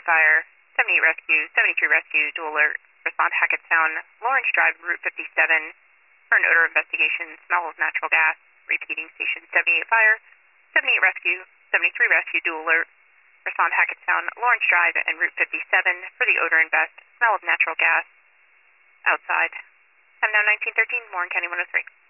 fire. 78 rescue, 73 rescue, dual alert. Respond Hackett Sound, Lawrence Drive, Route 57, for an odor investigation, smell of natural gas. Repeating, station 78 fire, 78 rescue, 73 rescue, dual alert. Respond Hackett Sound, Lawrence Drive, and Route 57 for the odor invest, smell of natural gas outside. Time now 1913, Warren County 103.